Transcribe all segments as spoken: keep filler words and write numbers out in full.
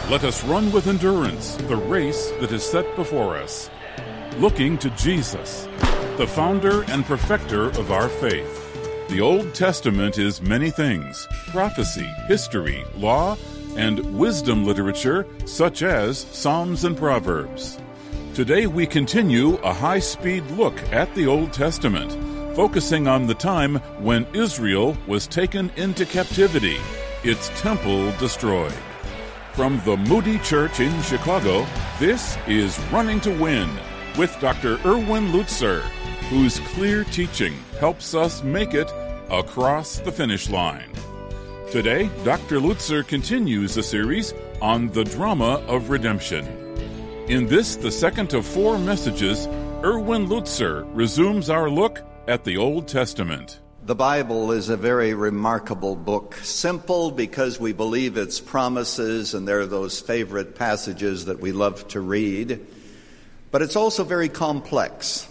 Let us run with endurance the race that is set before us, looking to Jesus, the founder and perfecter of our faith. The Old Testament is many things: prophecy, history, law, and wisdom literature such as Psalms and Proverbs. Today we continue a high-speed look at the Old Testament, focusing on the time when Israel was taken into captivity, its temple destroyed. From the Moody Church in Chicago, this is Running to Win with Doctor Erwin Lutzer, whose clear teaching helps us make it across the finish line. Today, Doctor Lutzer continues a series on the drama of redemption. In this, the second of four messages, Erwin Lutzer resumes our look at the Old Testament. The Bible is a very remarkable book, simple because we believe its promises, and there are those favorite passages that we love to read, but it's also very complex.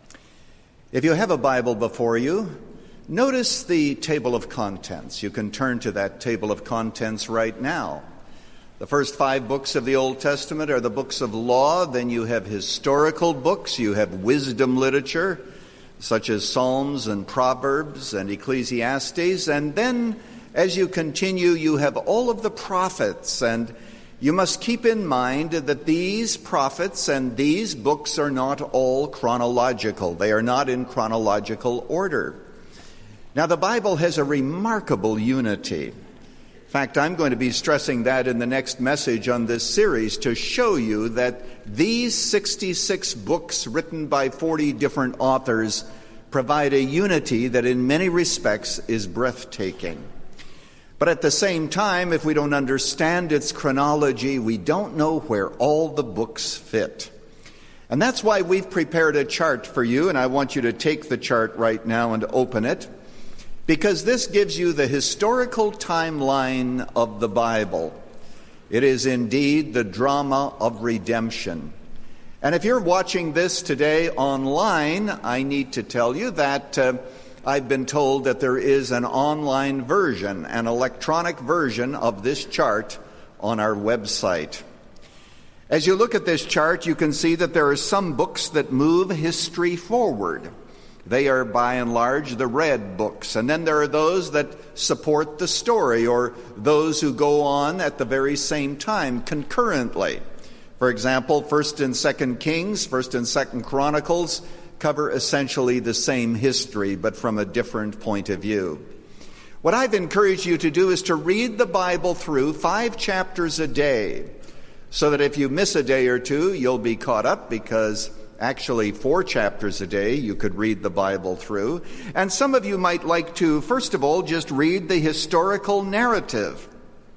If you have a Bible before you, notice the table of contents. You can turn to that table of contents right now. The first five books of the Old Testament are the books of law. Then you have historical books. You have wisdom literature, such as Psalms and Proverbs and Ecclesiastes. And then, as you continue, you have all of the prophets. And you must keep in mind that these prophets and these books are not all chronological. They are not in chronological order. Now, the Bible has a remarkable unity. In fact, I'm going to be stressing that in the next message on this series to show you that these sixty-six books written by forty different authors provide a unity that in many respects is breathtaking. But at the same time, if we don't understand its chronology, we don't know where all the books fit. And that's why we've prepared a chart for you, and I want you to take the chart right now and open it, because this gives you the historical timeline of the Bible. It is indeed the drama of redemption. And if you're watching this today online, I need to tell you that uh, I've been told that there is an online version, an electronic version of this chart on our website. As you look at this chart, you can see that there are some books that move history forward. They are, by and large, the red books. And then there are those that support the story, or those who go on at the very same time, concurrently. For example, First and Second Kings, First and Second Chronicles cover essentially the same history, but from a different point of view. What I've encouraged you to do is to read the Bible through five chapters a day, so that if you miss a day or two, you'll be caught up, because actually four chapters a day you could read the Bible through. And some of you might like to, first of all, just read the historical narrative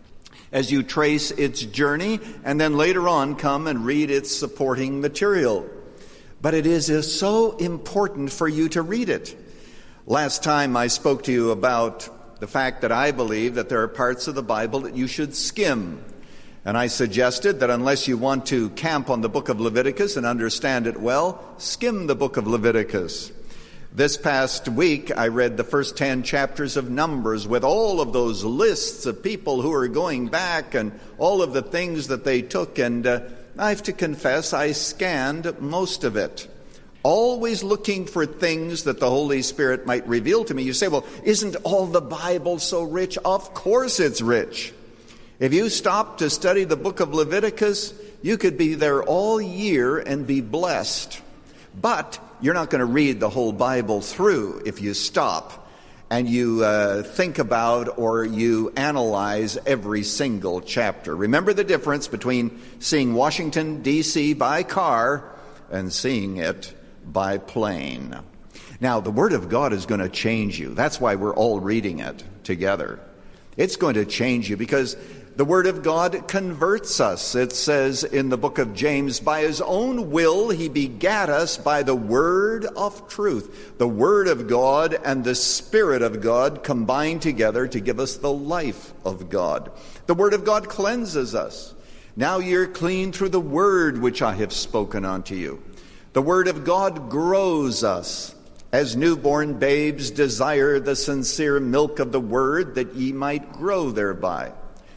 as you trace its journey, and then later on come and read its supporting material. But it is, is so important for you to read it. Last time I spoke to you about the fact that I believe that there are parts of the Bible that you should skim. And I suggested that unless you want to camp on the book of Leviticus and understand it well, skim the book of Leviticus. This past week, I read the first ten chapters of Numbers with all of those lists of people who are going back and all of the things that they took. And uh, I have to confess, I scanned most of it, always looking for things that the Holy Spirit might reveal to me. You say, well, isn't all the Bible so rich? Of course it's rich. If you stop to study the book of Leviticus, you could be there all year and be blessed. But you're not going to read the whole Bible through if you stop and you uh, think about or you analyze every single chapter. Remember the difference between seeing Washington, D C by car and seeing it by plane. Now, the Word of God is going to change you. That's why we're all reading it together. It's going to change you because the Word of God converts us. It says in the book of James, by His own will He begat us by the word of truth. The Word of God and the Spirit of God combine together to give us the life of God. The Word of God cleanses us. Now you're clean through the word which I have spoken unto you. The Word of God grows us. As newborn babes desire the sincere milk of the word, that ye might grow thereby.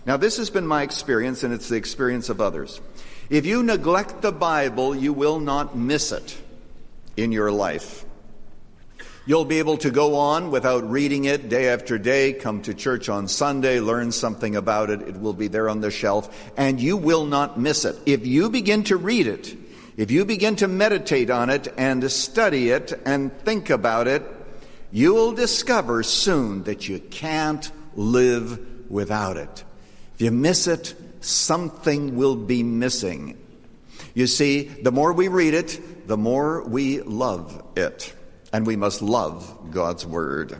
Now, this has been my experience, and it's the experience of others. If you neglect the Bible, you will not miss it in your life. You'll be able to go on without reading it day after day, come to church on Sunday, learn something about it. It will be there on the shelf, and you will not miss it. If you begin to read it, if you begin to meditate on it and study it and think about it, you will discover soon that you can't live without it. If you miss it, something will be missing. You see, the more we read it, the more we love it. And we must love God's Word.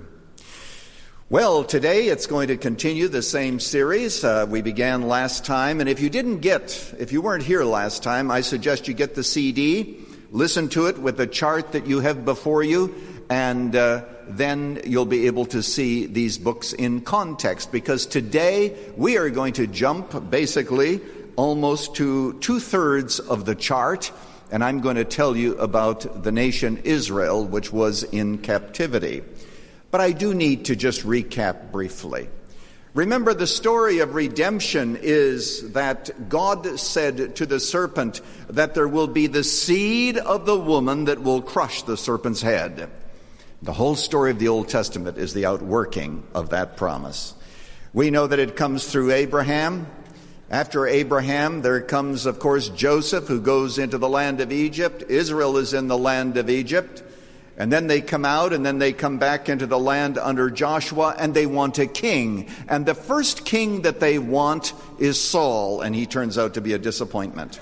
Well, today it's going to continue the same series uh, we began last time. And if you didn't get, if you weren't here last time, I suggest you get the C D, listen to it with the chart that you have before you, and uh, then you'll be able to see these books in context. Because today we are going to jump basically almost to two-thirds of the chart, and I'm going to tell you about the nation Israel, which was in captivity. But I do need to just recap briefly. Remember, the story of redemption is that God said to the serpent that there will be the seed of the woman that will crush the serpent's head. The whole story of the Old Testament is the outworking of that promise. We know that it comes through Abraham. After Abraham, there comes, of course, Joseph, who goes into the land of Egypt. Israel is in the land of Egypt. And then they come out, and then they come back into the land under Joshua, and they want a king. And the first king that they want is Saul, and he turns out to be a disappointment.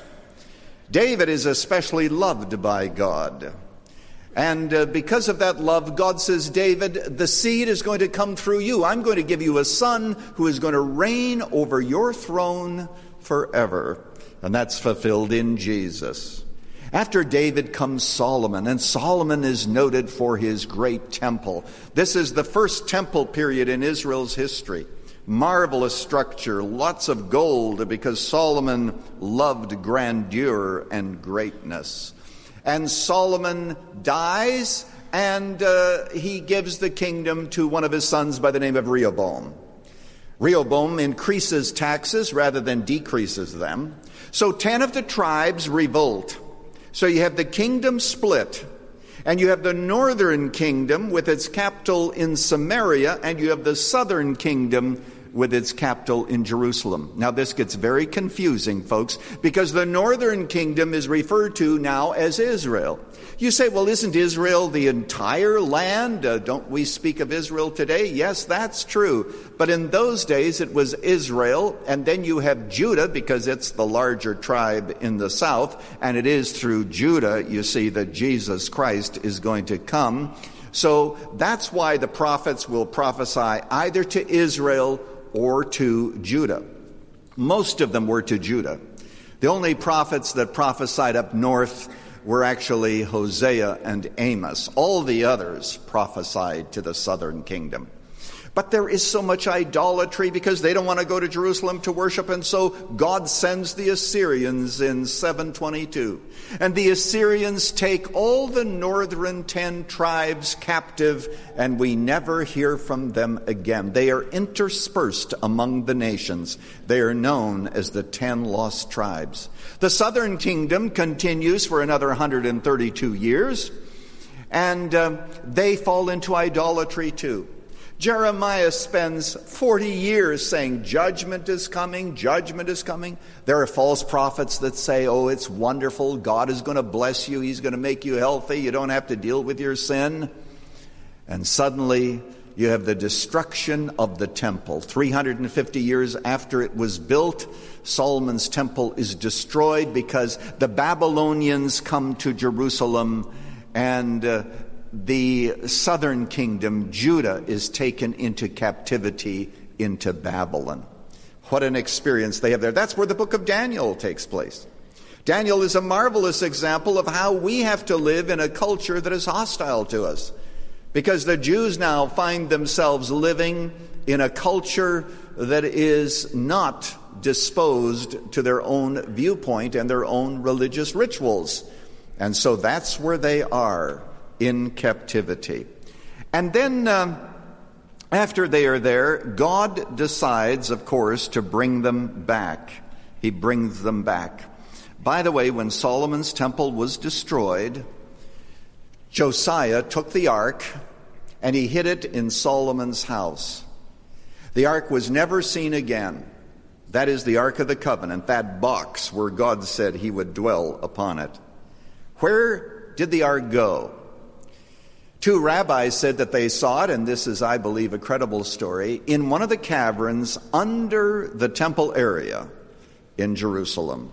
David is especially loved by God. And uh, because of that love, God says, David, the seed is going to come through you. I'm going to give you a son who is going to reign over your throne forever. And that's fulfilled in Jesus. After David comes Solomon, and Solomon is noted for his great temple. This is the first temple period in Israel's history. Marvelous structure, lots of gold, because Solomon loved grandeur and greatness. And Solomon dies, and uh, he gives the kingdom to one of his sons by the name of Rehoboam. Rehoboam increases taxes rather than decreases them. So ten of the tribes revolt. So you have the kingdom split, and you have the northern kingdom with its capital in Samaria, and you have the southern kingdom with its capital in Jerusalem. Now this gets very confusing, folks, because the northern kingdom is referred to now as Israel. You say, well, isn't Israel the entire land? Uh, don't we speak of Israel today? Yes, that's true. But in those days it was Israel, and then you have Judah, because it's the larger tribe in the south, and it is through Judah, you see, that Jesus Christ is going to come. So that's why the prophets will prophesy either to Israel or to Judah. Most of them were to Judah. The only prophets that prophesied up north were actually Hosea and Amos. All the others prophesied to the southern kingdom. But there is so much idolatry because they don't want to go to Jerusalem to worship, and so God sends the Assyrians in seven twenty-two. And the Assyrians take all the northern ten tribes captive, and we never hear from them again. They are interspersed among the nations. They are known as the ten lost tribes. The southern kingdom continues for another one hundred thirty-two years, and uh, they fall into idolatry too. Jeremiah spends forty years saying judgment is coming, judgment is coming. There are false prophets that say, oh, it's wonderful, God is going to bless you, He's going to make you healthy, you don't have to deal with your sin. And suddenly you have the destruction of the temple. three hundred fifty years after it was built, Solomon's temple is destroyed because the Babylonians come to Jerusalem, and uh, the southern kingdom, Judah, is taken into captivity into Babylon. What an experience they have there. That's where the book of Daniel takes place. Daniel is a marvelous example of how we have to live in a culture that is hostile to us, because the Jews now find themselves living in a culture that is not disposed to their own viewpoint and their own religious rituals. And so that's where they are, in captivity. And then um, After they are there, God decides, of course, to bring them back. He brings them back. By the way, when Solomon's temple was destroyed, Josiah took the ark and he hid it in Solomon's house. The ark was never seen again. That is the Ark of the Covenant, that box where God said he would dwell upon it. Where did the ark go? Two rabbis said that they saw it, and this is, I believe, a credible story, in one of the caverns under the temple area in Jerusalem.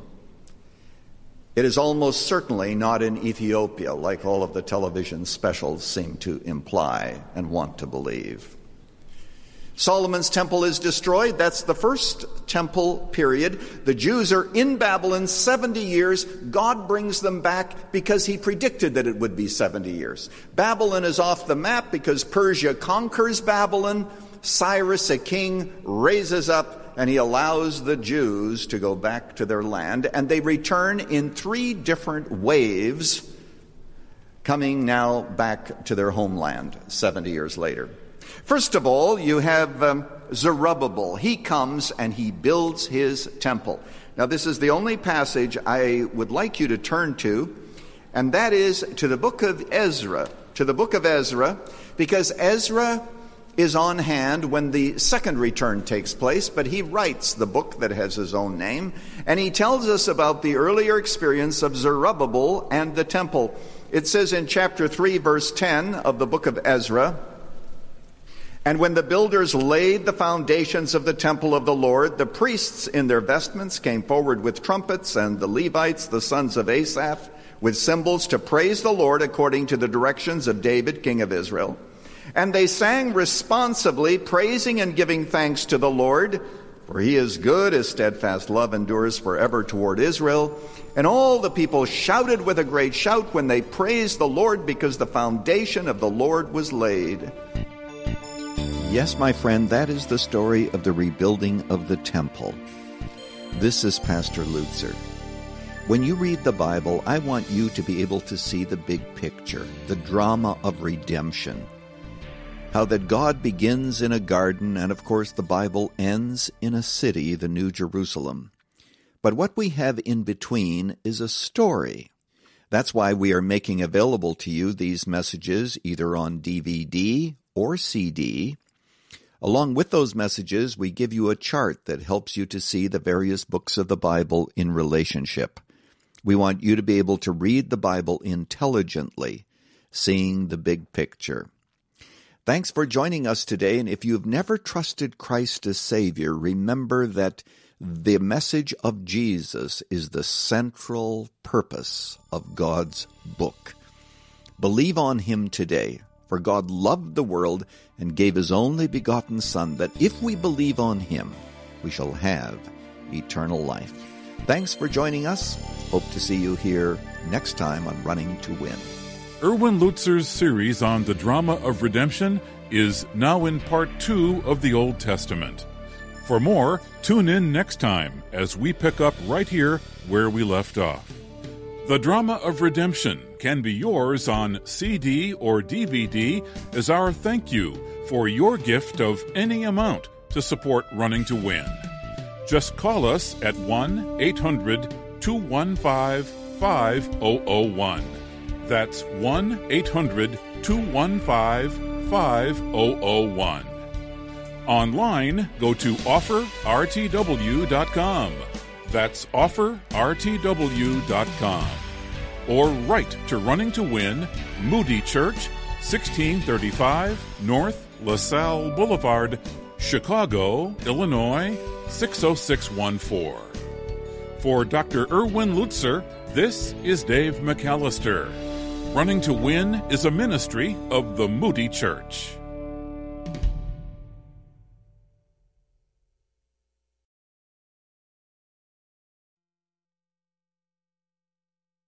It is almost certainly not in Ethiopia, like all of the television specials seem to imply and want to believe. Solomon's temple is destroyed. That's the first temple period. The Jews are in Babylon seventy years. God brings them back because he predicted that it would be seventy years. Babylon is off the map because Persia conquers Babylon. Cyrus, a king, raises up and he allows the Jews to go back to their land. And they return in three different waves, coming now back to their homeland seventy years later. First of all, you have um, Zerubbabel. He comes and he builds his temple. Now, this is the only passage I would like you to turn to, and that is to the book of Ezra. To the book of Ezra, because Ezra is on hand when the second return takes place, but he writes the book that has his own name, and he tells us about the earlier experience of Zerubbabel and the temple. It says in chapter three, verse ten of the book of Ezra, "And when the builders laid the foundations of the temple of the Lord, the priests in their vestments came forward with trumpets, and the Levites, the sons of Asaph, with cymbals to praise the Lord according to the directions of David, king of Israel. And they sang responsively, praising and giving thanks to the Lord, for he is good, his steadfast love endures forever toward Israel. And all the people shouted with a great shout when they praised the Lord, because the foundation of the Lord was laid." Yes, my friend, that is the story of the rebuilding of the temple. This is Pastor Lutzer. When you read the Bible, I want you to be able to see the big picture, the drama of redemption. How that God begins in a garden, and of course the Bible ends in a city, the New Jerusalem. But what we have in between is a story. That's why we are making available to you these messages either on D V D or C D. Along with those messages, we give you a chart that helps you to see the various books of the Bible in relationship. We want you to be able to read the Bible intelligently, seeing the big picture. Thanks for joining us today, and if you've never trusted Christ as Savior, remember that the message of Jesus is the central purpose of God's book. Believe on him today. For God loved the world and gave his only begotten Son, that if we believe on him, we shall have eternal life. Thanks for joining us. Hope to see you here next time on Running to Win. Erwin Lutzer's series on the drama of redemption is now in part two of the Old Testament. For more, tune in next time as we pick up right here where we left off. The Drama of Redemption can be yours on C D or D V D as our thank you for your gift of any amount to support Running to Win. Just call us at one eight hundred two one five five zero zero one. That's one eight hundred two one five five zero zero one. Online, go to offer r t w dot com. That's offer r t w dot com. Or write to Running to Win, Moody Church, sixteen thirty-five North LaSalle Boulevard, Chicago, Illinois, six oh six one four. For Doctor Erwin Lutzer, this is Dave McAllister. Running to Win is a ministry of the Moody Church.